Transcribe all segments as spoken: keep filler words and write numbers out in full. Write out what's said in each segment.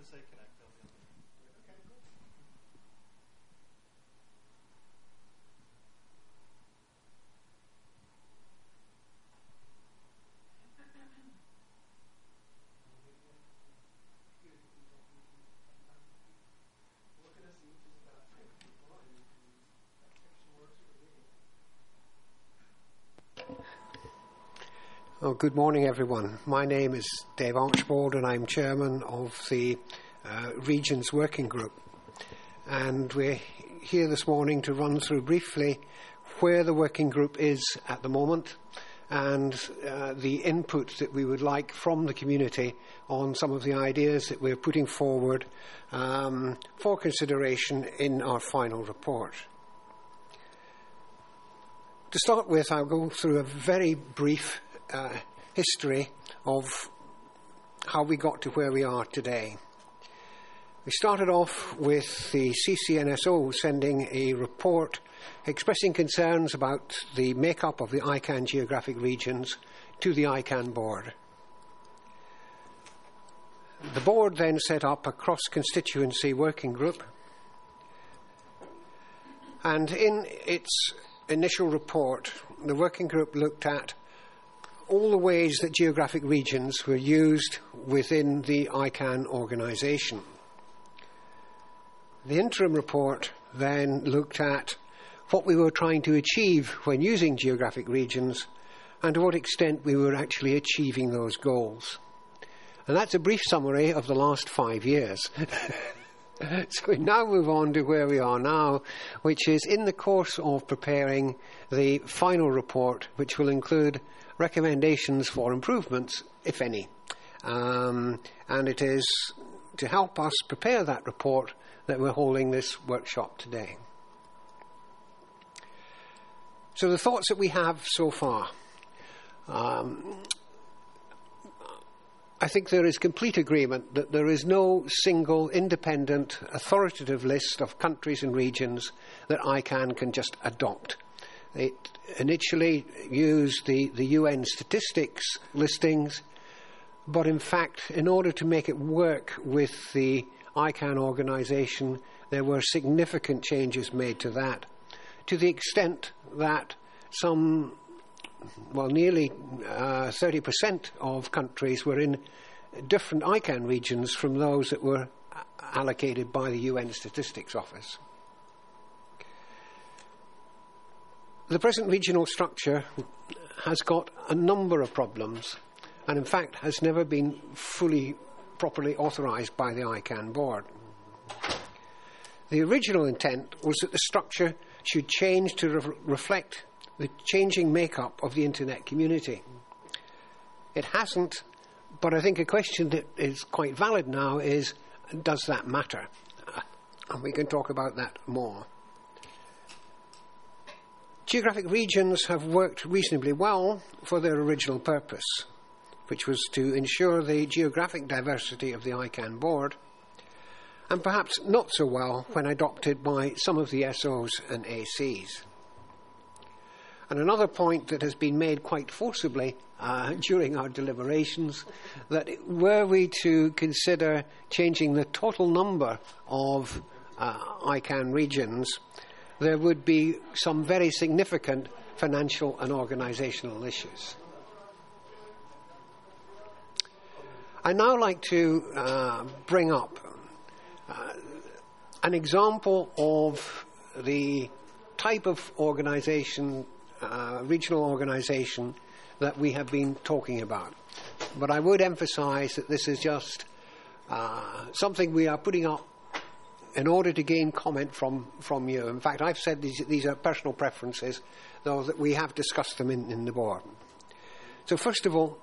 say connect, they'll be on. Okay, cool. Oh, good morning, everyone. My name is Dave Archbold, and I'm chairman of the uh, Regions Working Group. And we're here this morning to run through briefly where the working group is at the moment and uh, the input that we would like from the community on some of the ideas that we're putting forward um, for consideration in our final report. To start with, I'll go through a very brief Uh, history of how we got to where we are today. We started off with the C C N S O sending a report expressing concerns about the makeup of the I CAN geographic regions to the I CAN board. The board then set up a cross-constituency working group, and in its initial report, the working group looked at all the ways that geographic regions were used within the I CAN organisation. The interim report then looked at what we were trying to achieve when using geographic regions and to what extent we were actually achieving those goals. And that's a brief summary of the last five years. So we now move on to where we are now, which is in the course of preparing the final report, which will include recommendations for improvements, if any. Um, and it is to help us prepare that report that we're holding this workshop today. So the thoughts that we have so far. Um, I think there is complete agreement that there is no single independent authoritative list of countries and regions that I CAN can just adopt. It initially used the, the U N statistics listings, but in fact, in order to make it work with the I CAN organisation, there were significant changes made to that, to the extent that some, well, nearly uh, thirty percent of countries were in different I CAN regions from those that were allocated by the U N Statistics Office. The present regional structure has got a number of problems and in fact has never been fully properly authorised by the I CAN board. The original intent was that the structure should change to re- reflect the changing makeup of the internet community. It hasn't, but I think a question that is quite valid now is, does that matter? And we can talk about that more. Geographic regions have worked reasonably well for their original purpose, which was to ensure the geographic diversity of the I CAN board, and perhaps not so well when adopted by some of the S Os and A Cs. And another point that has been made quite forcibly uh, during our deliberations, that were we to consider changing the total number of uh, I CAN regions, there would be some very significant financial and organisational issues. I'd now like to uh, bring up uh, an example of the type of organisation, uh, regional organisation, that we have been talking about. But I would emphasise that this is just uh, something we are putting up in order to gain comment from, from you. In fact, I've said these, these are personal preferences, though that we have discussed them in, in the board. So first of all,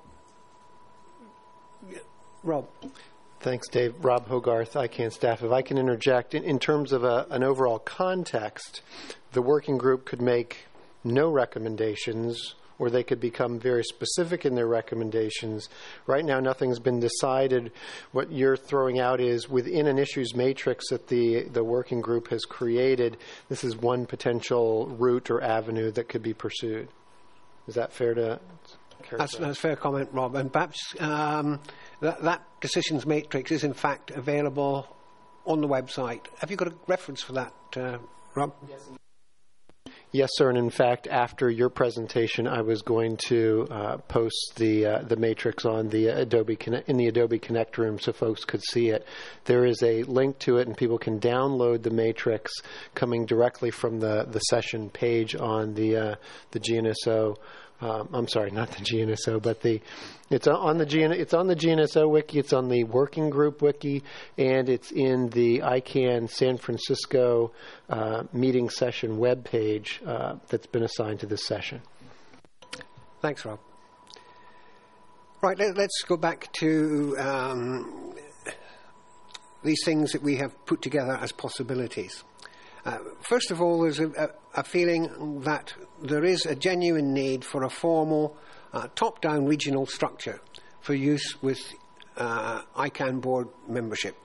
Rob. Thanks, Dave. Rob Hogarth, I CAN staff. If I can interject, in, in terms of a, an overall context, the working group could make no recommendations, or they could become very specific in their recommendations. Right now, nothing's been decided. What you're throwing out is within an issues matrix that the, the working group has created, this is one potential route or avenue that could be pursued. Is that fair to... That's, that's a fair comment, Rob. And perhaps um, that, that decisions matrix is in fact available on the website. Have you got a reference for that, uh, Rob? Yes. Yes, sir. And in fact, after your presentation, I was going to uh, post the uh, the matrix on the Adobe Connect, in the Adobe Connect room so folks could see it. There is a link to it, and people can download the matrix coming directly from the, the session page on the uh, the G N S O. Um, I'm sorry, not the G N S O, but the it's on the G N, it's on the G N S O wiki. It's on the working group wiki, and it's in the I CANN San Francisco uh, meeting session web page uh, that's been assigned to this session. Thanks, Rob. Right, let, let's go back to um, these things that we have put together as possibilities. Uh, first of all, there's a, a, a feeling that there is a genuine need for a formal uh, top-down regional structure for use with uh, I CANN board membership.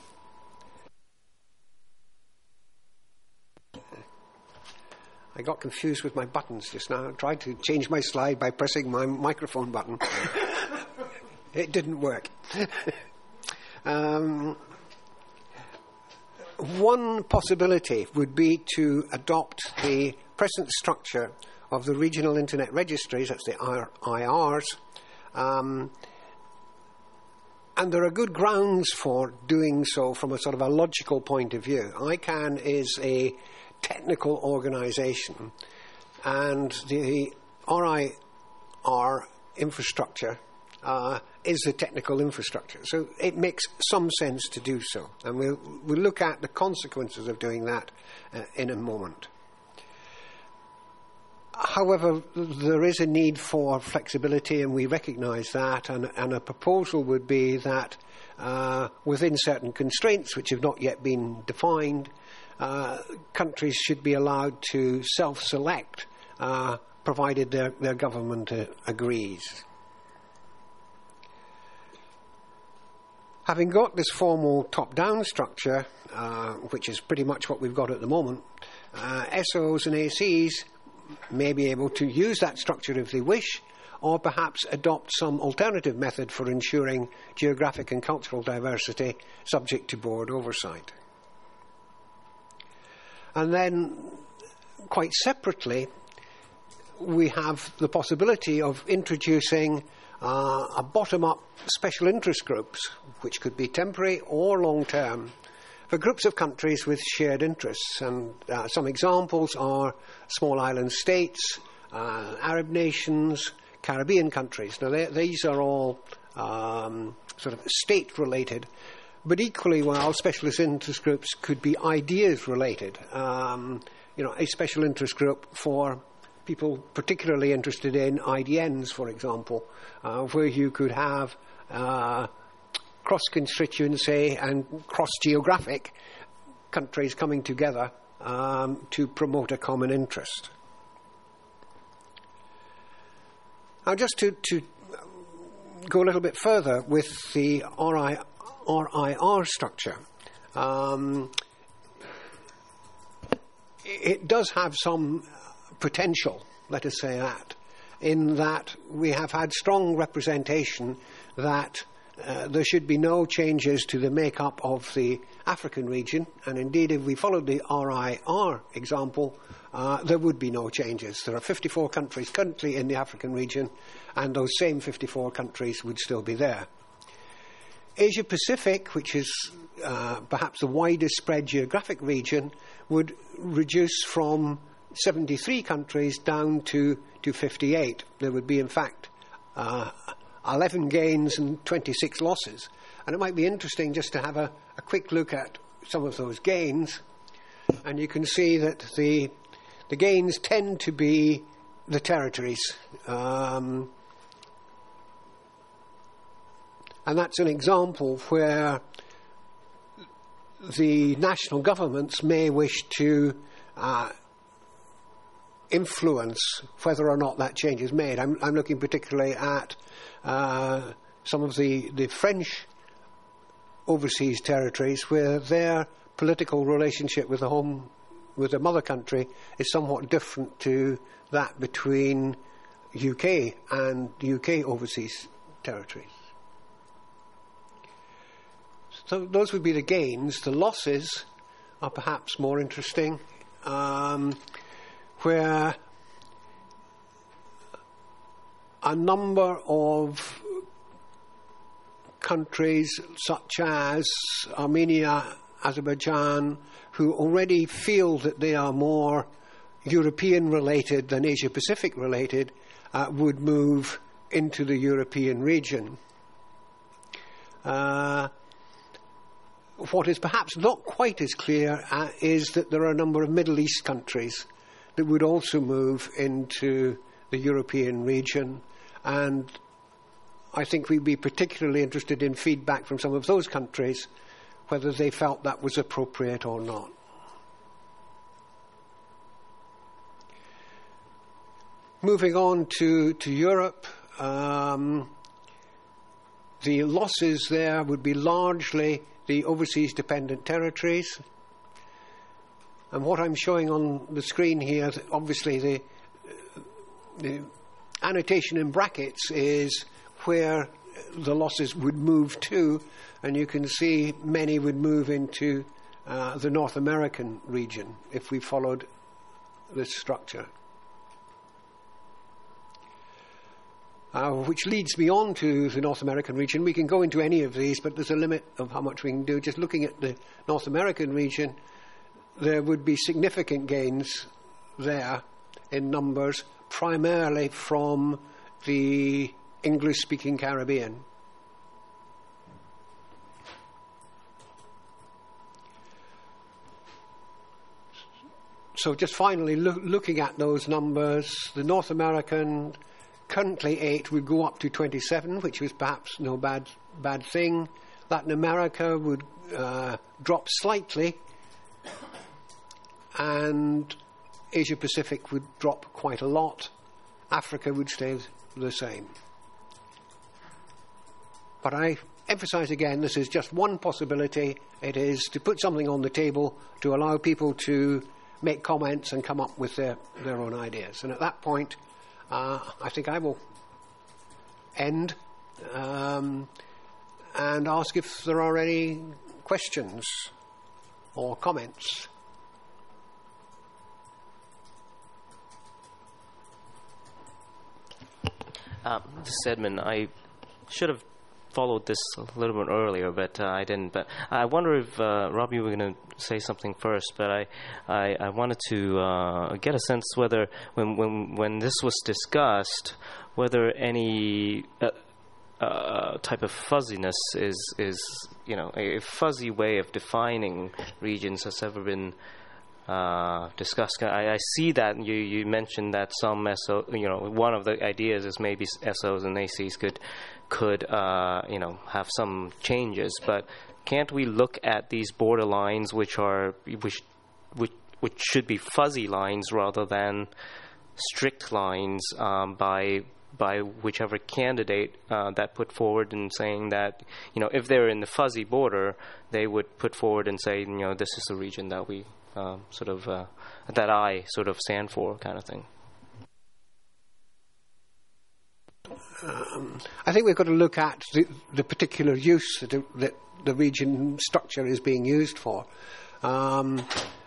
I got confused with my buttons just now. I tried to change my slide by pressing my microphone button. It didn't work. um, One possibility would be to adopt the present structure of the regional internet registries, that's the I R Rs, um, and there are good grounds for doing so from a sort of a logical point of view. I CANN is a technical organisation, and the R I R infrastructure Uh, is the technical infrastructure. So it makes some sense to do so. And we'll, we'll look at the consequences of doing that uh, in a moment. However, there is a need for flexibility, and we recognise that, and, and a proposal would be that uh, within certain constraints which have not yet been defined, uh, countries should be allowed to self-select, uh, provided their, their government uh, agrees. Having got this formal top-down structure, uh, which is pretty much what we've got at the moment, uh, S Os and A Cs may be able to use that structure if they wish, or perhaps adopt some alternative method for ensuring geographic and cultural diversity subject to board oversight. And then, quite separately, we have the possibility of introducing Uh, a bottom-up special interest groups, which could be temporary or long-term, for groups of countries with shared interests. And uh, some examples are small island states, uh, Arab nations, Caribbean countries. Now, these are all um, sort of state-related, but equally well, specialist interest groups could be ideas-related. Um, you know, a special interest group for people particularly interested in I D Ns, for example, uh, where you could have uh, cross-constituency and cross-geographic countries coming together um, to promote a common interest. Now, just to, to go a little bit further with the R I R structure, um, it does have some potential, let us say that, in that we have had strong representation that uh, there should be no changes to the makeup of the African region, and indeed if we followed the R I R example, uh, there would be no changes. There are fifty-four countries currently in the African region, and those same fifty-four countries would still be there. Asia Pacific, which is uh, perhaps the widest spread geographic region, would reduce from seventy-three countries down to, to fifty-eight. There would be, in fact, uh, eleven gains and twenty-six losses. And it might be interesting just to have a, a quick look at some of those gains. And you can see that the, the gains tend to be the territories. Um, and that's an example where the national governments may wish to uh, influence whether or not that change is made. I'm, I'm looking particularly at uh, some of the, the French overseas territories where their political relationship with the home, with the mother country, is somewhat different to that between U K and U K overseas territories. So those would be the gains. The losses are perhaps more interesting, um, where a number of countries such as Armenia, Azerbaijan, who already feel that they are more European related than Asia Pacific related, uh, would move into the European region. Uh, what is perhaps not quite as clear uh, is that there are a number of Middle East countries that would also move into the European region, and I think we'd be particularly interested in feedback from some of those countries, whether they felt that was appropriate or not. Moving on to, to Europe, um, the losses there would be largely the overseas dependent territories. And what I'm showing on the screen here, obviously the, the annotation in brackets is where the losses would move to, and you can see many would move into uh, the North American region if we followed this structure. Uh, which leads me on to the North American region. We can go into any of these, but there's a limit of how much we can do. Just looking at the North American region, there would be significant gains there in numbers, primarily from the English-speaking Caribbean. So just finally, lo- looking at those numbers, the North American, currently eight, would go up to twenty-seven, which was perhaps no bad bad thing. Latin America would uh, drop slightly, and Asia Pacific would drop quite a lot. Africa would stay the same. But I emphasize again, this is just one possibility. It is to put something on the table to allow people to make comments and come up with their, their own ideas. And at that point, uh, I think I will end um, and ask if there are any questions or comments. Uh, this is Edmund. I should have followed this a little bit earlier, but uh, I didn't. But I wonder if, uh, Rob, you were going to say something first, but I, I, I wanted to uh, get a sense whether, when, when, when this was discussed, whether any uh, uh, type of fuzziness is, is, you know, a fuzzy way of defining regions has ever been Uh, discussed. I, I see that you, you mentioned that some S O, you know, one of the ideas is maybe S Os and A Cs could could uh, you know, have some changes, but can't we look at these border lines, which are which which which should be fuzzy lines rather than strict lines, um, by by whichever candidate uh, that put forward and saying that, you know, if they're in the fuzzy border, they would put forward and say, you know, this is the region that we Uh, sort of uh, that I sort of stand for, kind of thing. Um, I think we've got to look at the, the particular use that, that the region structure is being used for. Um,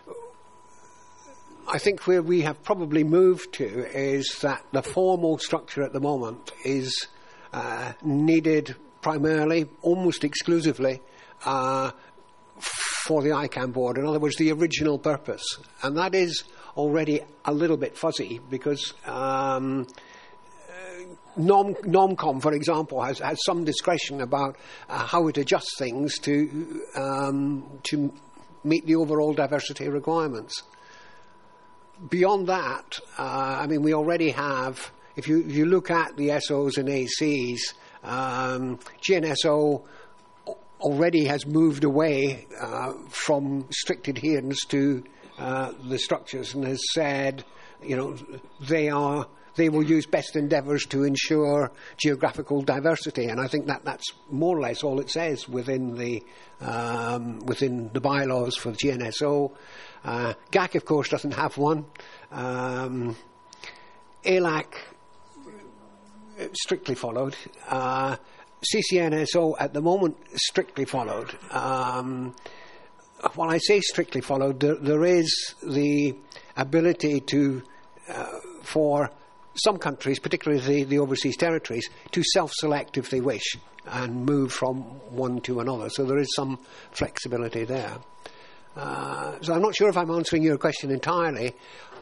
I think where we have probably moved to is that the formal structure at the moment is uh, needed primarily, almost exclusively, uh, for the I CAN board. In other words, the original purpose. And that is already a little bit fuzzy because um, uh, Nom, NOMCOM, for example, has, has some discretion about uh, how it adjusts things to, um, to meet the overall diversity requirements. Beyond that, uh, I mean, we already have, if you, if you look at the S Os and A Cs, um, G N S O already has moved away uh, from strict adherence to uh, the structures and has said, you know, they are they will use best endeavours to ensure geographical diversity, and I think that that's more or less all it says within the um, within the bylaws for the G N S O. Uh, G A C, of course, doesn't have one. Um, A L A C strictly followed. Uh, C C N S O at the moment strictly followed. Um, when I say strictly followed, there, there is the ability to, uh, for some countries, particularly the, the overseas territories, to self-select if they wish and move from one to another. So there is some flexibility there. Uh, so I'm not sure if I'm answering your question entirely.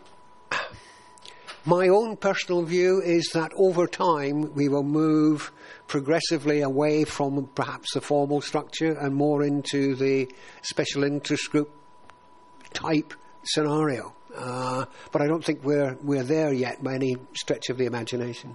My own personal view is that over time we will move progressively away from perhaps the formal structure and more into the special interest group type scenario. Uh, but I don't think we're we're there yet by any stretch of the imagination.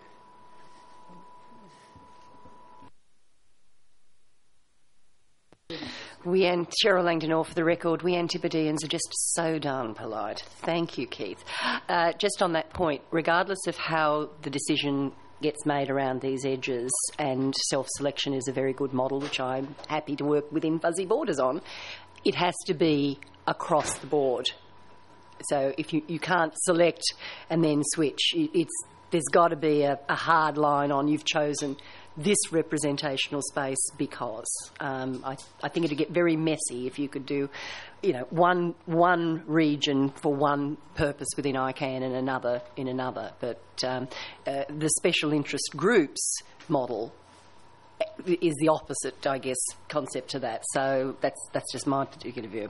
We and Cheryl Langdon, for the record, we Antipodeans are just so darn polite. Thank you, Keith. Uh, just on that point, regardless of how the decision gets made around these edges, and self-selection is a very good model, which I'm happy to work within Fuzzy Borders on, it has to be across the board. So if you, you can't select and then switch, it's there's got to be a, a hard line on you've chosen this representational space because um, I, I think it'd get very messy if you could do, you know, one one region for one purpose within I CAN and another in another. But um, uh, the special interest groups model is the opposite, I guess, concept to that. So that's that's just my particular view.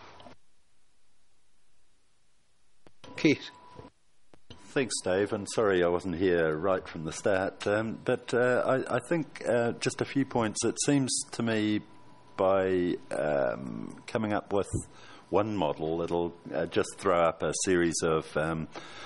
Keith. Thanks, Dave, and sorry I wasn't here right from the start. Um, but uh, I, I think uh, just a few points. It seems to me by um, coming up with one model, it'll uh, just throw up a series of um,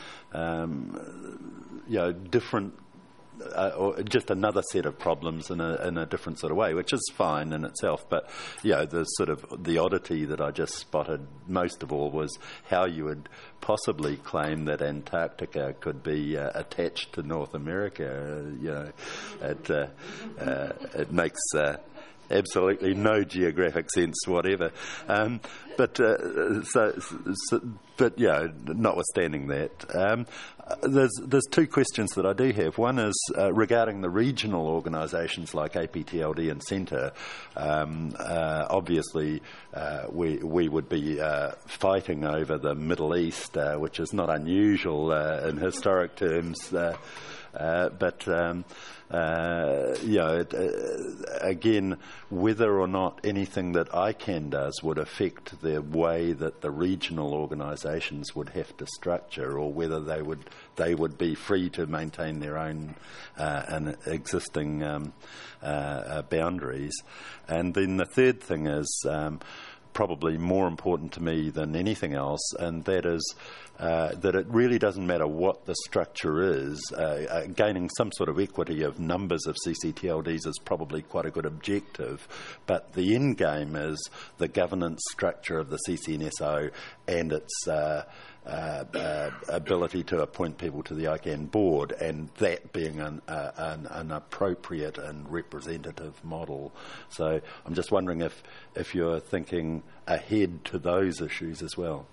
um, you know, different Uh, or just another set of problems in a, in a different sort of way, which is fine in itself. But, you know, the sort of the oddity that I just spotted most of all was how you would possibly claim that Antarctica could be uh, attached to North America. Uh, you know, it, uh, uh, it makes uh, absolutely no geographic sense whatever. Um, but uh, so, so, but yeah, notwithstanding that, um, there's there's two questions that I do have. One is uh, regarding the regional organisations like A P T L D and Centre. Um, uh, obviously, uh, we we would be uh, fighting over the Middle East, uh, which is not unusual uh, in historic terms. Uh, Uh, but, um, uh, you know, it, uh, again, whether or not anything that I CAN does would affect the way that the regional organisations would have to structure, or whether they would they would be free to maintain their own uh, and existing um, uh, uh, boundaries. And then the third thing is um, probably more important to me than anything else, and that is uh, that it really doesn't matter what the structure is. Uh, uh, gaining some sort of equity of numbers of C C T L Ds is probably quite a good objective, but the end game is the governance structure of the C C N S O and its uh, Uh, uh, ability to appoint people to the I CAN board, and that being an, uh, an, an appropriate and representative model. So I'm just wondering if, if you're thinking ahead to those issues as well.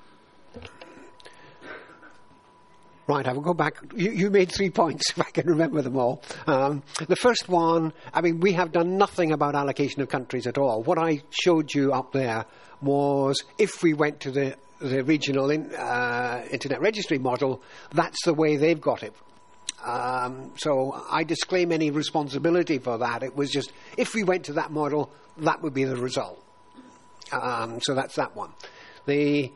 Right, I will go back. You, you made three points, if I can remember them all. Um, the first one, I mean, we have done nothing about allocation of countries at all. What I showed you up there was if we went to the the regional in, uh, internet registry model, that's the way they've got it. Um, so I disclaim any responsibility for that. It was just, if we went to that model, that would be the result. Um, so that's that one. The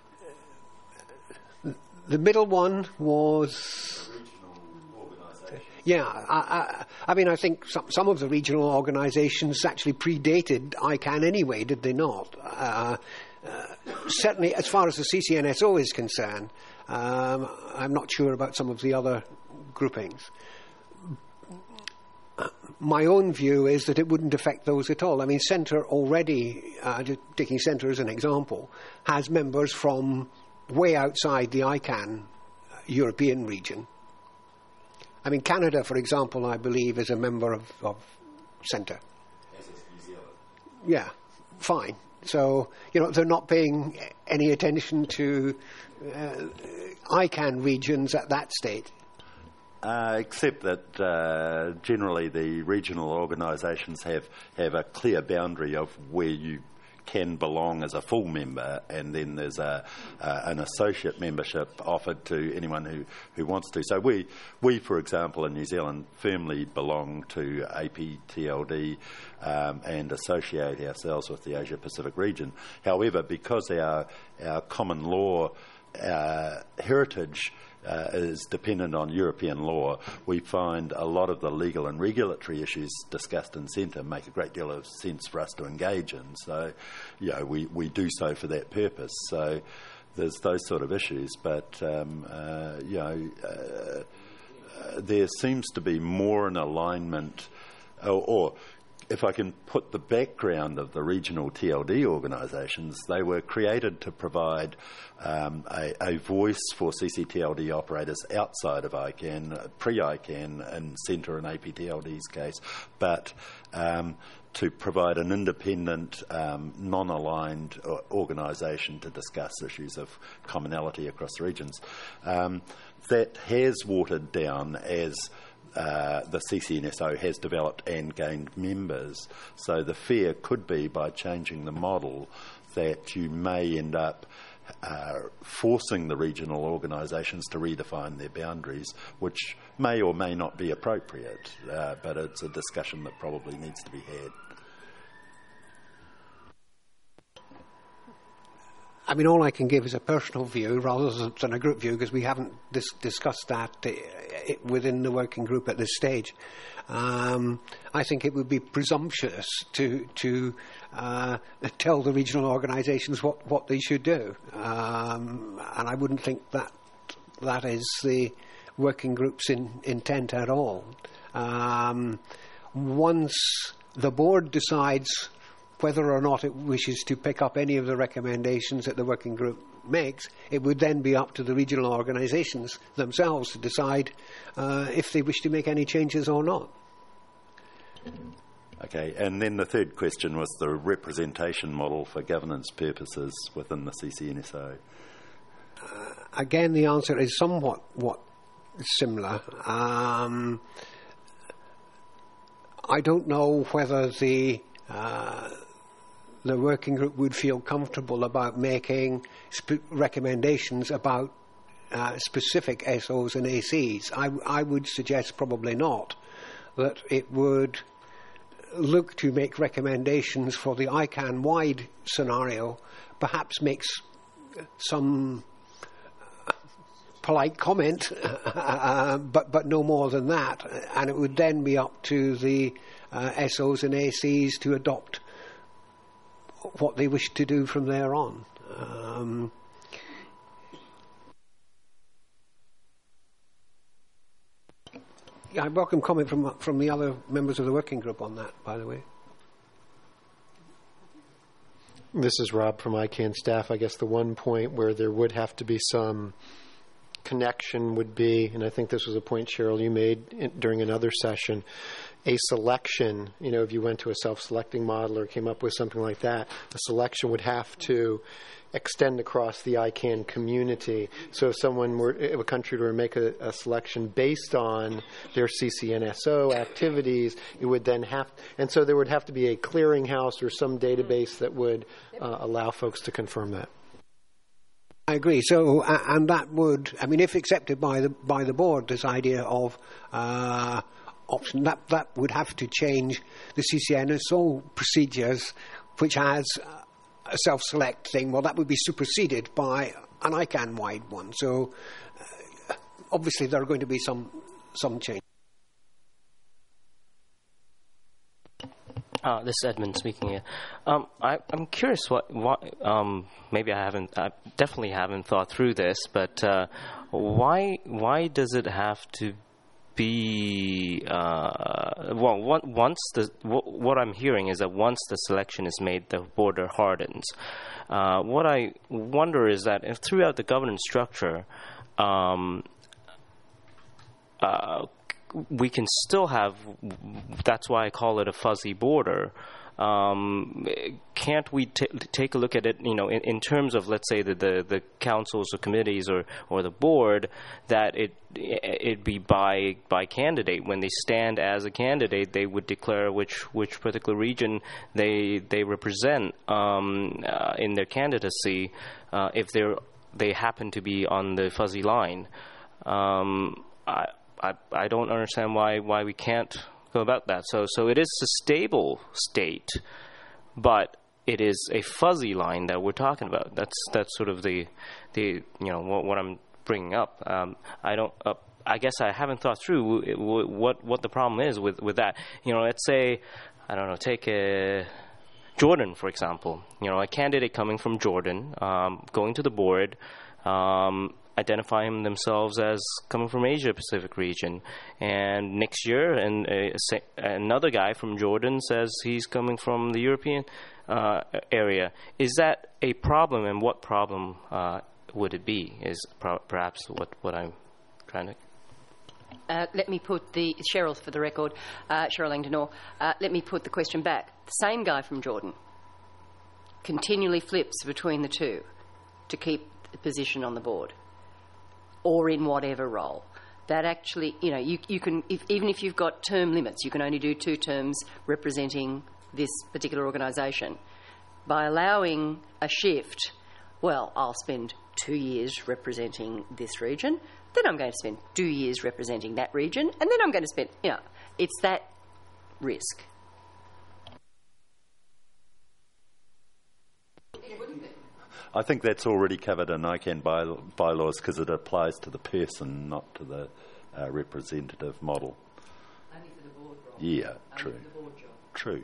the middle one was... Yeah, I, I, I mean, I think some, some of the regional organisations actually predated I CAN anyway, did they not? Uh, Uh, certainly, as far as the C C N S O is concerned, um, I'm not sure about some of the other groupings. My own view is that it wouldn't affect those at all. I mean, Centre already, uh, just taking Centre as an example, has members from way outside the I CAN European region. I mean, Canada, for example, I believe, is a member of, of Centre. Yeah, fine. So, you know, they're not paying any attention to uh, I CAN regions at that state. Uh, except that uh, generally the regional organisations have, have a clear boundary of where you can belong as a full member, and then there's a, uh, an associate membership offered to anyone who, who wants to. So we, we, for example, in New Zealand firmly belong to A P T L D um, and associate ourselves with the Asia Pacific region. However, because our, our common law uh, heritage Uh, is dependent on European law, we find a lot of the legal and regulatory issues discussed in Centre make a great deal of sense for us to engage in. So, you know, we, we do so for that purpose. So there's those sort of issues. But, um, uh, you know, uh, uh, there seems to be more an alignment, or, or if I can put the background of the regional T L D organisations, they were created to provide um, a, a voice for C C T L D operators outside of I CAN, pre-I CAN in Centre and A P T L D's case, but um, to provide an independent, um, non-aligned organisation to discuss issues of commonality across the regions. Um, that has watered down as Uh, the C C N S O has developed and gained members. So the fear could be, by changing the model, that you may end up uh, forcing the regional organisations to redefine their boundaries, which may or may not be appropriate, uh, but it's a discussion that probably needs to be had. I mean, all I can give is a personal view rather than a group view, because we haven't dis- discussed that uh, it, within the working group at this stage. Um, I think it would be presumptuous to to uh, tell the regional organisations what, what they should do, um, and I wouldn't think that that is the working group's in, intent at all. Um, once the board decides whether or not it wishes to pick up any of the recommendations that the working group makes, it would then be up to the regional organisations themselves to decide uh, if they wish to make any changes or not. Okay, and then the third question was the representation model for governance purposes within the C C N S O. Uh, again, the answer is somewhat what similar. Um, I don't know whether the uh, the working group would feel comfortable about making sp- recommendations about uh, specific S Os and A Cs. I, I would suggest probably not, that it would look to make recommendations for the I CAN-wide scenario, perhaps makes some polite comment, uh, but, but no more than that, and it would then be up to the uh, S Os and A Cs to adopt what they wish to do from there on. Um, yeah, I welcome comment from from the other members of the working group on that, by the way. This is Rob from I CAN staff. I guess the one point where there would have to be some connection would be, and I think this was a point, Cheryl, you made in, during another session, a selection, you know, if you went to a self-selecting model or came up with something like that, a selection would have to extend across the I CAN community. So if someone were, if a country were to make a, a selection based on their C C N S O activities, it would then have, and so there would have to be a clearinghouse or some database that would uh, allow folks to confirm that. I agree. So, uh, and that would, I mean, if accepted by the by the board, this idea of uh, option, that that would have to change the C C N S O procedures, which has a self-select thing. Well, that would be superseded by an I CAN-wide one. So, uh, obviously, there are going to be some some change. Uh, this is Edmund speaking here. Um, I, I'm curious what, what um, maybe I haven't, I definitely haven't thought through this, but uh, why why does it have to be, uh, well, what, once the, what, what I'm hearing is that once the selection is made, the border hardens. Uh, what I wonder is that if throughout the governance structure, um, uh, we can still have, that's why I call it a fuzzy border, um, can't we t- take a look at it, you know, in, in terms of, let's say, the, the, the councils or committees or, or the board, that it it be by by candidate. When they stand as a candidate, they would declare which which particular region they they represent um, uh, in their candidacy uh, if they're they happen to be on the fuzzy line. Um, I, I I don't understand why why we can't go about that. So so it is a stable state, but it is a fuzzy line that we're talking about. That's that's sort of the the you know what, what I'm bringing up. Um, I don't. Uh, I guess I haven't thought through what what the problem is with, with that. You know, let's say, I don't know, take a Jordan, for example. You know, a candidate coming from Jordan, um, going to the board, um, identifying themselves as coming from Asia Pacific region, and next year, and uh, another guy from Jordan says he's coming from the European uh, area. Is that a problem, and what problem uh, would it be? Is pro- perhaps what what I'm trying to. Uh, let me put the, Cheryl for the record, uh, Cheryl Langdon, uh, let me put the question back. The same guy from Jordan continually flips between the two to keep the position on the board, or in whatever role. That actually, you know, you, you can, if, even if you've got term limits, you can only do two terms representing this particular organisation. By allowing a shift, well, I'll spend two years representing this region, then I'm going to spend two years representing that region, and then I'm going to spend, you know, it's that risk. I think that's already covered in I CAN by, bylaws because it applies to the person, not to the uh, representative model. Only for the board role. Yeah, Only true. for the board job. True.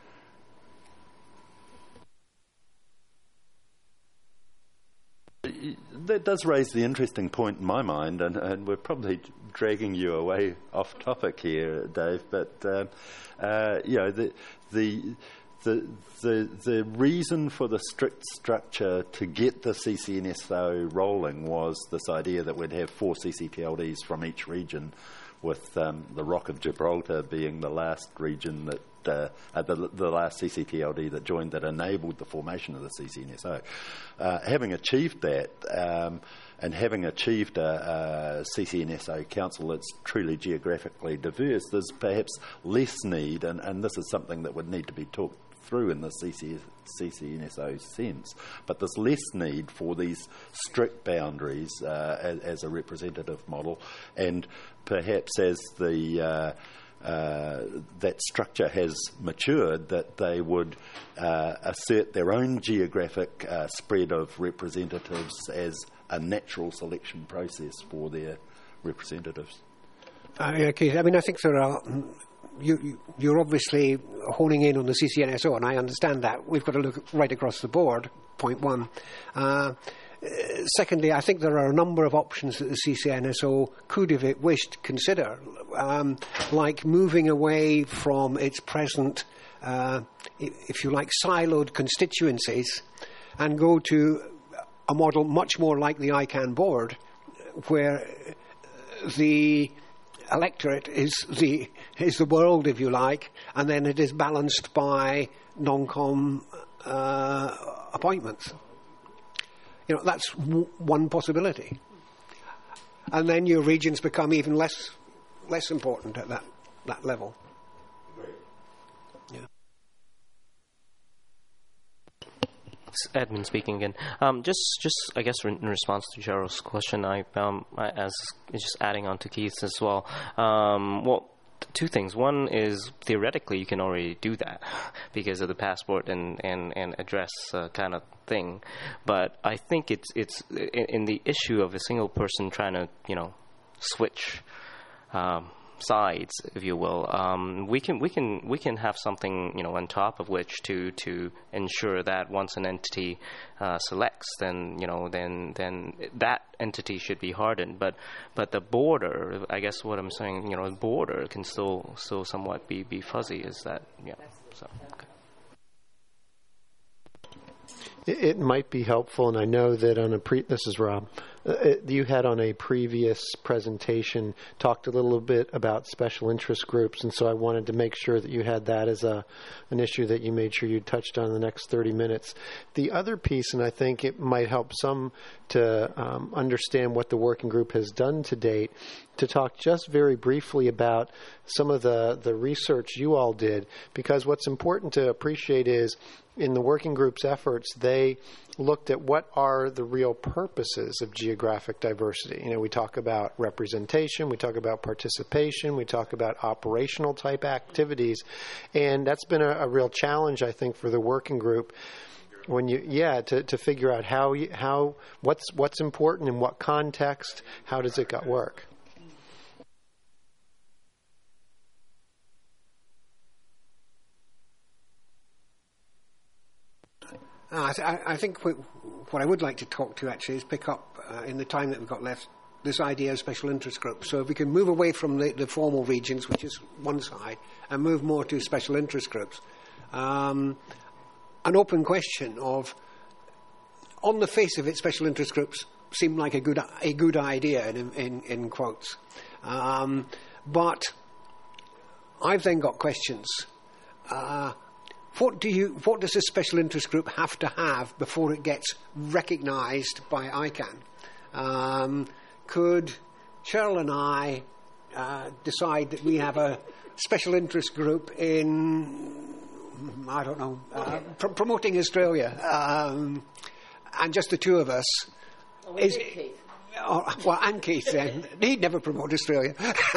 That does raise the interesting point in my mind, and, and we're probably dragging you away off topic here, Dave. But uh, uh, you know, the the the the the reason for the strict structure to get the C C N S O rolling was this idea that we'd have four C C T L Ds from each region, with um, the Rock of Gibraltar being the last region that. Uh, uh, the, the last C C T L D that joined that enabled the formation of the C C N S O. Uh, having achieved that, um, and having achieved a, a C C N S O council that's truly geographically diverse, there's perhaps less need, and, and this is something that would need to be talked through in the C C N S O sense, but there's less need for these strict boundaries uh, as, as a representative model, and perhaps as the uh, Uh, that structure has matured, that they would uh, assert their own geographic uh, spread of representatives as a natural selection process for their representatives. Uh, okay. I mean, I think there are. You, you're obviously honing in on the C C N S O, and I understand that. We've got to look right across the board. Point one. Uh, Uh, secondly, I think there are a number of options that the C C N S O could, if it wished, consider, um, like moving away from its present, uh, if you like, siloed constituencies and go to a model much more like the I CAN board, where the electorate is the is the world, if you like, and then it is balanced by non-com uh, appointments. You know, that's w- one possibility. And then your regions become even less less important at that, that level. Yeah. It's Edmund speaking again. Um, just, just I guess, in response to Cheryl's question, I, um, I as just adding on to Keith's as well. Um, well. Two things. One is, theoretically, you can already do that because of the passport and, and, and address uh, kind of thing. But I think it's it's in, in the issue of a single person trying to, you know, switch um, sides, if you will. Um, we can we can we can have something, you know, on top of which to to ensure that once an entity uh, selects, then you know then then that entity should be hardened. But but the border, I guess what I'm saying, you know, the border can still still somewhat be, be fuzzy. Is that yeah? So. Okay. It, it might be helpful, and I know that on a pre. This is Rob. uh, you had on a previous presentation talked a little bit about special interest groups, and so I wanted to make sure that you had that as a an issue that you made sure you touched on in the next thirty minutes. The other piece, and I think it might help some to um, understand what the working group has done to date, to talk just very briefly about some of the, the research you all did, because what's important to appreciate is in the working group's efforts, they looked at what are the real purposes of geographic diversity. You know, we talk about representation, we talk about participation, we talk about operational type activities, and that's been a, a real challenge, I think, for the working group. When you, yeah, to, to figure out how, you, how, what's what's important in what context, how does it got work? Uh, I, th- I think what, what I would like to talk to actually is pick up uh, in the time that we've got left this idea of special interest groups. So if we can move away from the, the formal regions, which is one side, and move more to special interest groups. Um, an open question of, on the face of it, special interest groups seem like a good a good idea in in, in quotes, um, but I've then got questions. Uh, What do you? What does a special interest group have to have before it gets recognised by ICANN? Um, could Cheryl and I uh, decide that we have a special interest group in, I don't know, uh, pr- promoting Australia, um, and just the two of us? Oh, is, Keith. Oh, well, and Keith then. He'd never promote Australia.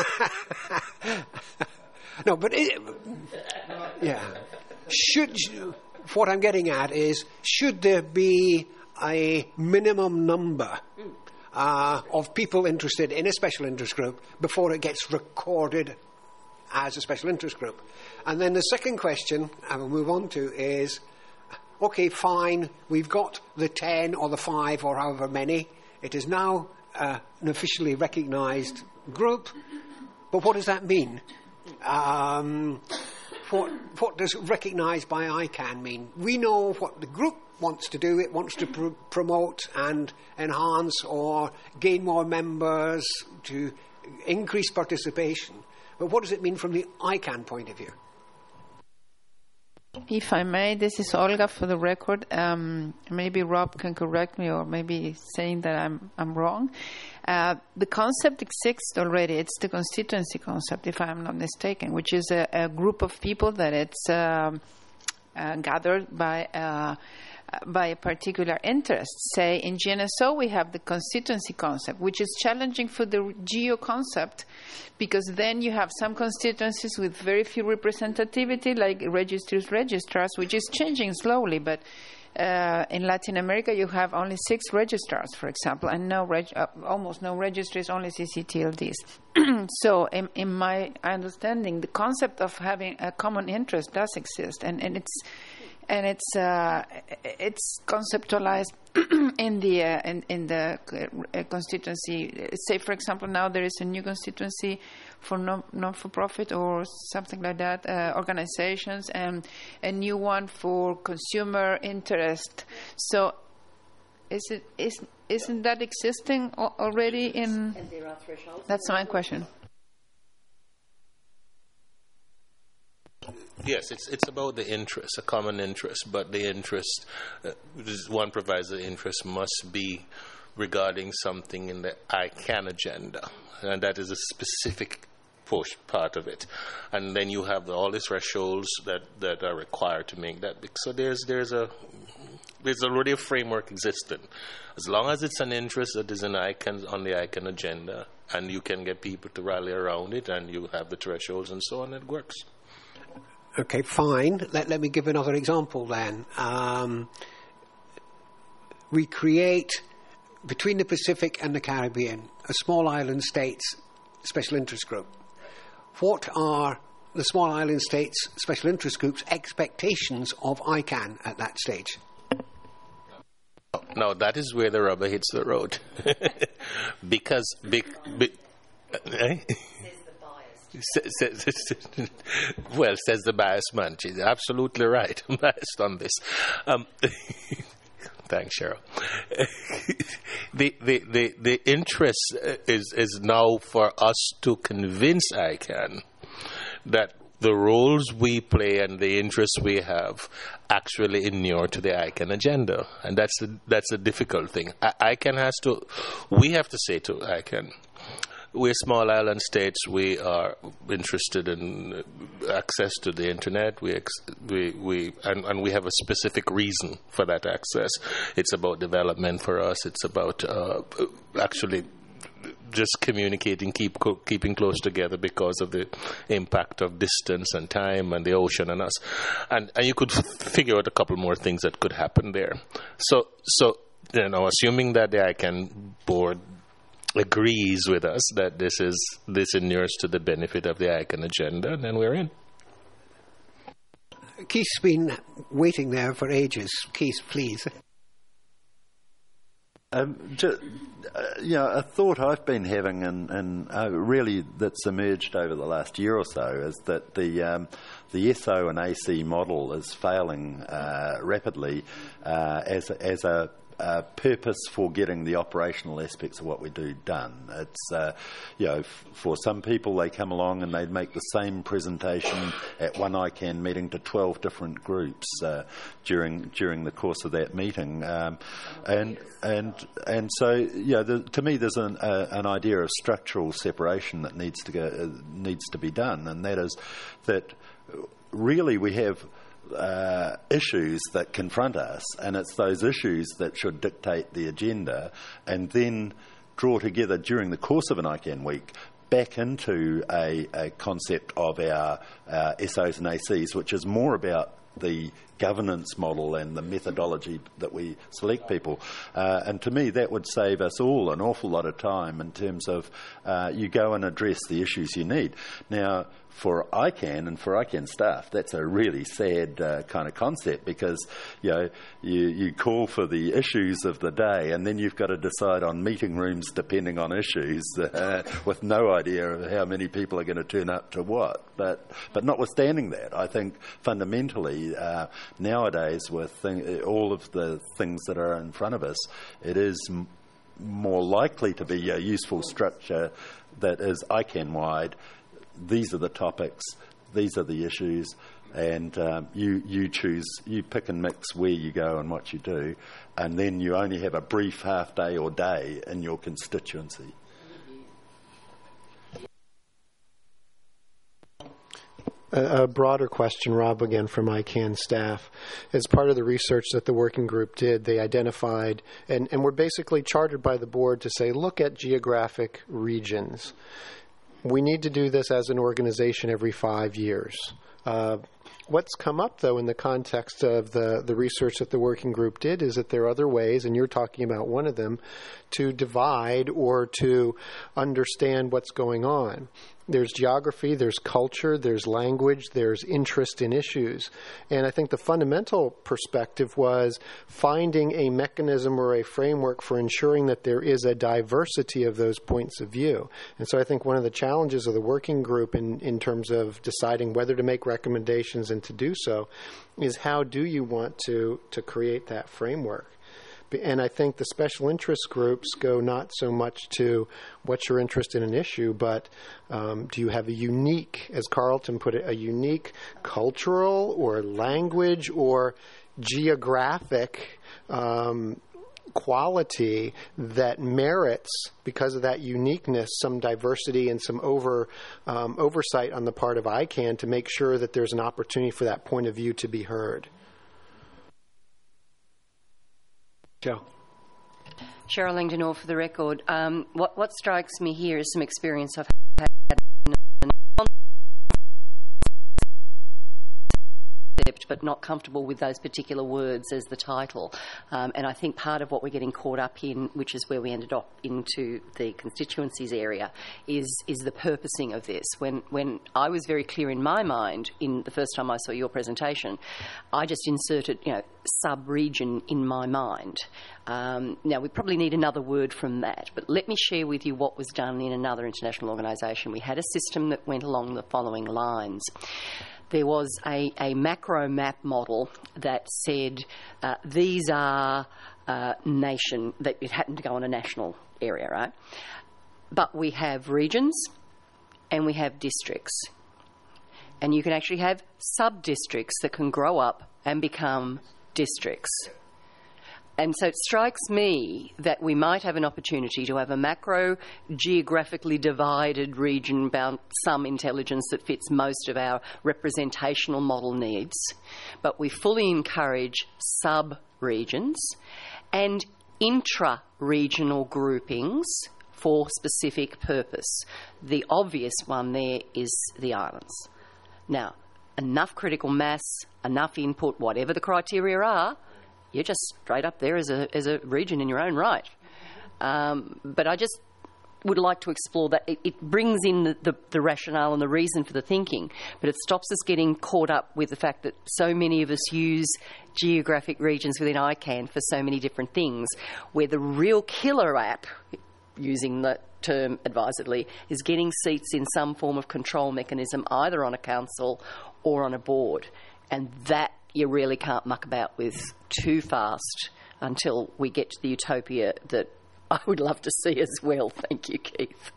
No, but it, yeah. Should, what I'm getting at is, should there be a minimum number uh, of people interested in a special interest group before it gets recorded as a special interest group? And then the second question I will move on to is, okay, fine, we've got the ten or the five or however many. It is now uh, an officially recognised group, but what does that mean? Um... What, what does recognised by ICANN mean? We know what the group wants to do. It wants to pr- promote and enhance or gain more members, to increase participation. But what does it mean from the ICANN point of view? If I may, this is Olga for the record. Um, maybe Rob can correct me, or maybe saying that I'm I'm wrong. Uh, the concept exists already. It's the constituency concept, if I'm not mistaken, which is a, a group of people that it's um, uh, gathered by uh, by a particular interest. Say in G N S O we have the constituency concept, which is challenging for the geo concept, because then you have some constituencies with very few representativity, like registries, registrars, which is changing slowly. But uh, in Latin America, you have only six registrars, for example, and no reg- uh, almost no registries, only C C T L Ds. So, in, in my understanding, the concept of having a common interest does exist, and, and it's and it's uh, it's conceptualized in the uh, in, in the uh, constituency. Say, for example, now there is a new constituency for non non for profit or something like that uh, organizations, and a new one for consumer interest. So, is it is isn't that existing already in? And there are thresholds. That's my question. Yes, it's it's about the interest, a common interest, but the interest, uh, one provides the interest must be regarding something in the ICANN agenda, and that is a specific push part of it. And then you have all these thresholds that, that are required to make that. So there's there's a there's already a framework existing. As long as it's an interest that is an ICANN on the ICANN agenda, and you can get people to rally around it, and you have the thresholds and so on, it works. Okay, fine. Let, let me give another example then. Um, we create, between the Pacific and the Caribbean, a small island states special interest group. What are the small island states special interest group's expectations of ICANN at that stage? Now, that is where the rubber hits the road. because... Be, be, eh? Says, well, says the biased man. She's absolutely right. I'm biased on this. Um, Thanks, Cheryl. the, the, the, the interest is, is now for us to convince I CAN that the roles we play and the interests we have actually inure to the I CAN agenda. And that's the, that's a difficult thing. I, ICANN has to, we have to say to I CAN, we're small island states. We are interested in access to the internet. We, ex- we, we, and, and we have a specific reason for that access. It's about development for us. It's about uh, actually just communicating, keep co- keeping close together because of the impact of distance and time and the ocean and us. And and you could f- figure out a couple more things that could happen there. So so you know, assuming that the I CAN board agrees with us that this is this inures to the benefit of the I CAN agenda, then we're in. Keith's been waiting there for ages. Keith, please. Um, just, uh, you know, a thought I've been having, and, and uh, really that's emerged over the last year or so, is that the um, the S O and A C model is failing uh, rapidly uh, as as a Uh, purpose for getting the operational aspects of what we do done. It's, uh, you know, f- for some people they come along and they make the same presentation at one I CAN meeting to twelve different groups uh, during during the course of that meeting, um, and and and so you know, the, to me there's an, uh, an idea of structural separation that needs to go uh, needs to be done, and that is that really we have Uh, issues that confront us, and it's those issues that should dictate the agenda, and then draw together during the course of an I CAN week back into a, a concept of our uh, S Os and A Cs, which is more about the governance model and the methodology that we select people. Uh, and to me, that would save us all an awful lot of time in terms of uh, you go and address the issues you need. Now, for I CAN and for I CAN staff, that's a really sad uh, kind of concept, because you know you, you call for the issues of the day, and then you've got to decide on meeting rooms depending on issues, uh, with no idea of how many people are going to turn up to what. But but notwithstanding that, I think fundamentally uh, nowadays, with thing, all of the things that are in front of us, it is m- more likely to be a useful structure that is I CAN wide. These are the topics, these are the issues, and um, you, you choose, you pick and mix where you go and what you do, and then you only have a brief half day or day in your constituency. A, a broader question, Rob, again from I CAN staff. As part of the research that the working group did, they identified, and, and were basically chartered by the board to say, look at geographic regions. We need to do this as an organization every five years. Uh, what's come up, though, in the context of the, the research that the working group did is that there are other ways, and you're talking about one of them, to divide or to understand what's going on. There's geography, there's culture, there's language, there's interest in issues. And I think the fundamental perspective was finding a mechanism or a framework for ensuring that there is a diversity of those points of view. And so I think one of the challenges of the working group in, in terms of deciding whether to make recommendations and to do so is how do you want to, to create that framework? And I think the special interest groups go not so much to what's your interest in an issue, but um, do you have a unique, as Carlton put it, a unique cultural or language or geographic um, quality that merits, because of that uniqueness, some diversity and some over um, oversight on the part of I CAN to make sure that there's an opportunity for that point of view to be heard. Joe. Cheryl Langdon, for the record. Um, what, what strikes me here is some experience I've had, but not comfortable with those particular words as the title. Um, and I think part of what we're getting caught up in, which is where we ended up into the constituencies area, is is the purposing of this. When when I was very clear in my mind in the first time I saw your presentation, I just inserted, you know, sub-region in my mind. Um, now, we probably need another word from that, but let me share with you what was done in another international organisation. We had a system that went along the following lines. There was a, a macro map model that said uh, these are uh, nation, that it happened to go on a national area, right? But we have regions and we have districts. And you can actually have sub-districts that can grow up and become districts. And so it strikes me that we might have an opportunity to have a macro, geographically divided region about some intelligence that fits most of our representational model needs. But we fully encourage sub-regions and intra-regional groupings for specific purpose. The obvious one there is the islands. Now, enough critical mass, enough input, whatever the criteria are, you're just straight up there as a as a region in your own right. Um, but I just would like to explore that. It, it brings in the, the, the rationale and the reason for the thinking, but it stops us getting caught up with the fact that so many of us use geographic regions within I CAN for so many different things, where the real killer app, using the term advisedly, is getting seats in some form of control mechanism, either on a council or on a board. And that you really can't muck about with too fast until we get to the utopia that I would love to see as well. Thank you, Keith.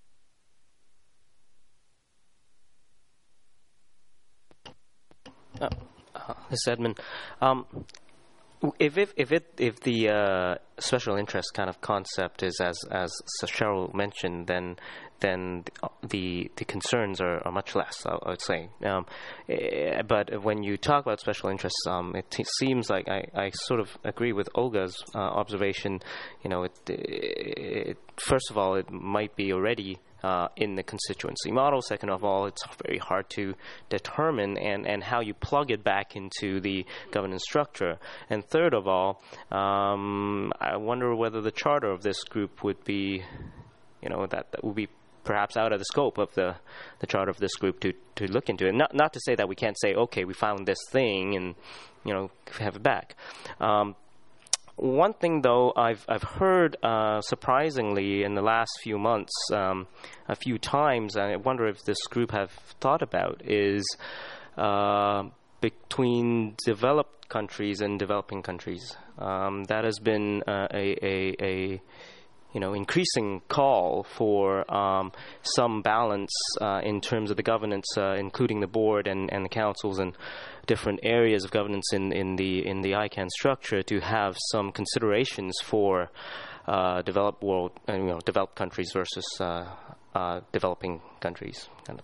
Oh, uh, this is Edmund. Um, If if if it if the uh, special interest kind of concept is as as Cheryl mentioned, then then the the concerns are, are much less, I, I would say. Um, but when you talk about special interests, um, it t- seems like I, I sort of agree with Olga's uh, observation. You know, it, it, first of all, it might be already Uh, in the constituency model. Second of all, it's very hard to determine and, and how you plug it back into the governance structure. And third of all, um, I wonder whether the charter of this group would be, you know, that, that would be perhaps out of the scope of the, the charter of this group to, to look into it. Not, not to say that we can't say, okay, we found this thing and, you know, have it back. Um, One thing, though, I've I've heard uh, surprisingly in the last few months, um, a few times, and I wonder if this group have thought about, is uh, between developed countries and developing countries. Um, that has been uh, a, a, a you know increasing call for um, some balance uh, in terms of the governance, uh, including the board and, and the councils and different areas of governance in, in the in the I CAN structure, to have some considerations for uh, developed world, uh, you know, developed countries versus uh, uh, developing countries. Kind of.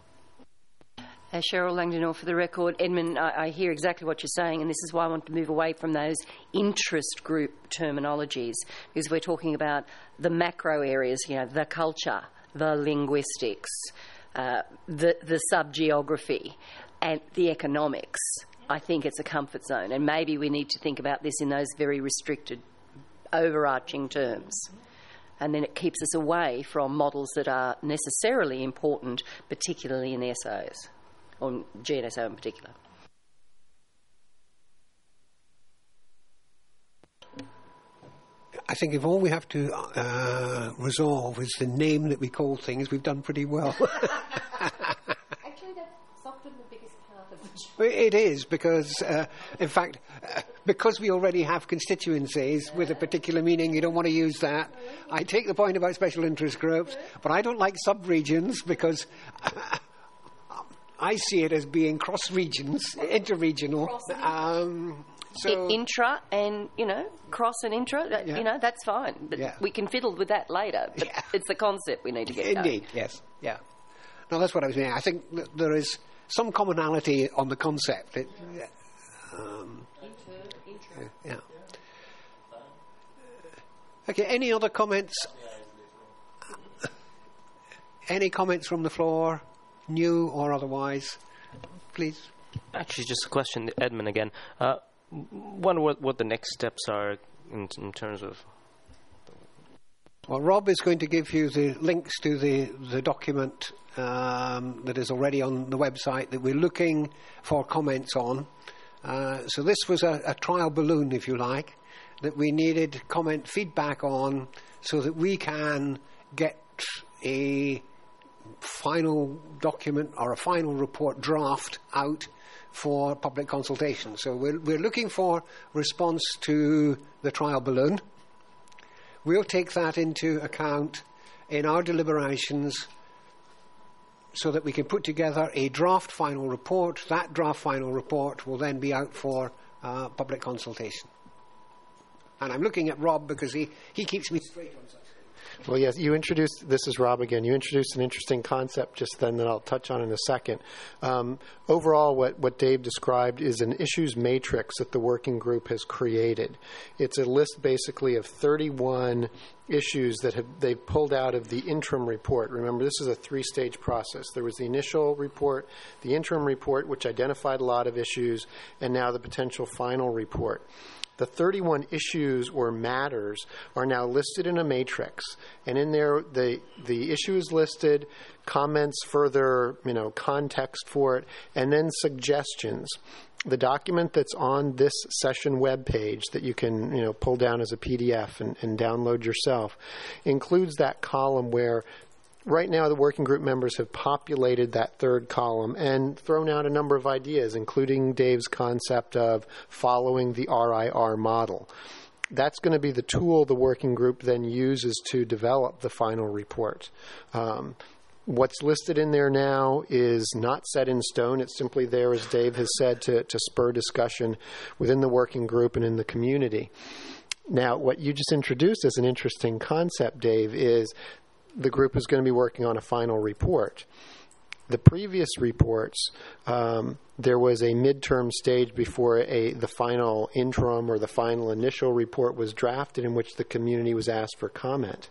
Uh, Cheryl Langdon, for the record, Edmund, I, I hear exactly what you're saying, and this is why I want to move away from those interest group terminologies, because we're talking about the macro areas, you know, the culture, the linguistics, uh, the the sub-geography, and the economics. I think it's a comfort zone, and maybe we need to think about this in those very restricted, overarching terms. And then it keeps us away from models that are necessarily important, particularly in the S Os, or G N S O in particular. I think if all we have to uh, resolve is the name that we call things, we've done pretty well. Actually, that's often the biggest part of the job. It is, because, uh, in fact, uh, because we already have constituencies with a particular meaning, you don't want to use that. I take the point about special interest groups, but I don't like sub-regions, because uh, I see it as being cross-regions, inter-regional. Um, so I- intra and, you know, cross and intra, that, Yeah. you know, that's fine. But Yeah. we can fiddle with that later. But Yeah. it's the concept we need to get Indeed, yes, yeah. No, that's what I was saying. I think that there is some commonality on the concept. It, um, yeah. Okay, any other comments? Any comments from the floor, new or otherwise? Please. Actually, just a question, Edmund again. Uh, wonder what, what the next steps are in, in terms of... Well, Rob is going to give you the links to the, the document um, that is already on the website that we're looking for comments on. Uh, so this was a, a trial balloon, if you like, that we needed comment feedback on so that we can get a final document or a final report draft out for public consultation. So we're, we're looking for response to the trial balloon. We'll take that into account in our deliberations so that we can put together a draft final report. That draft final report will then be out for uh, public consultation. And I'm looking at Rob because he, he keeps me straight on such things. Well, yes, you introduced, this is Rob again, you introduced an interesting concept just then that I'll touch on in a second. Um, overall, what, what Dave described is an issues matrix that the working group has created. It's a list basically of thirty-one issues that have, they've pulled out of the interim report. Remember, this is a three-stage process. There was the initial report, the interim report, which identified a lot of issues, and now the potential final report. The thirty-one issues or matters are now listed in a matrix, and in there the the issue is listed, comments, further, you know, context for it, and then suggestions. The document that's on this session web page that you can, you know, pull down as a P D F and, and download yourself includes that column where right now the working group members have populated that third column and thrown out a number of ideas, including Dave's concept of following the R I R model. That's going to be the tool the working group then uses to develop the final report. Um, what's listed in there now is not set in stone. It's simply there, as Dave has said, to, to spur discussion within the working group and in the community. Now, what you just introduced as an interesting concept, Dave, is the group is going to be working on a final report. The previous reports, um, there was a midterm stage before a the final interim or the final initial report was drafted in which the community was asked for comment.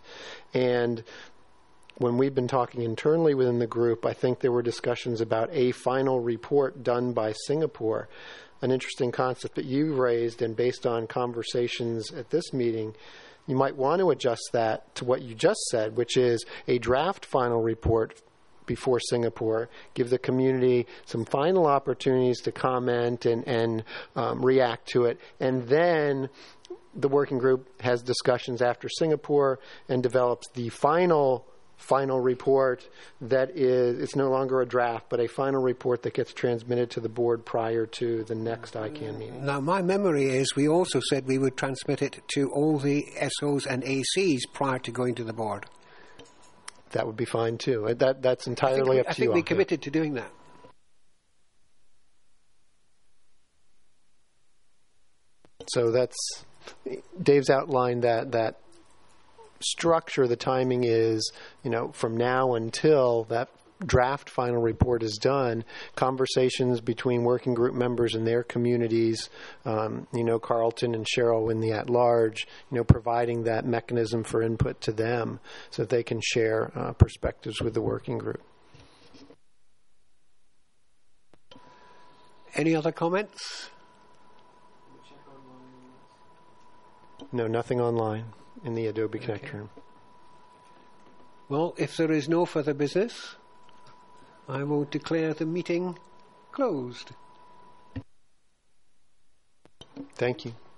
And when we've been talking internally within the group, I think there were discussions about a final report done by Singapore, an interesting concept that you raised, and based on conversations at this meeting, you might want to adjust that to what you just said, which is a draft final report before Singapore, give the community some final opportunities to comment and, and um, react to it, and then the working group has discussions after Singapore and develops the final final report that is, it's no longer a draft, but a final report that gets transmitted to the board prior to the next I CAN meeting. Now, my memory is we also said we would transmit it to all the S Os and A Cs prior to going to the board. That would be fine, too. That, that's entirely up I to think you. we all. committed to doing that. So that's, Dave's outlined that, that structure. The timing is, you know, from now until that draft final report is done, conversations between working group members and their communities, um, you know, Carlton and Cheryl in the at-large, you know, providing that mechanism for input to them so that they can share uh, perspectives with the working group. Any other comments? No, nothing online in the Adobe Okay. Connect room. Well, if there is no further business, I will declare the meeting closed. Thank you.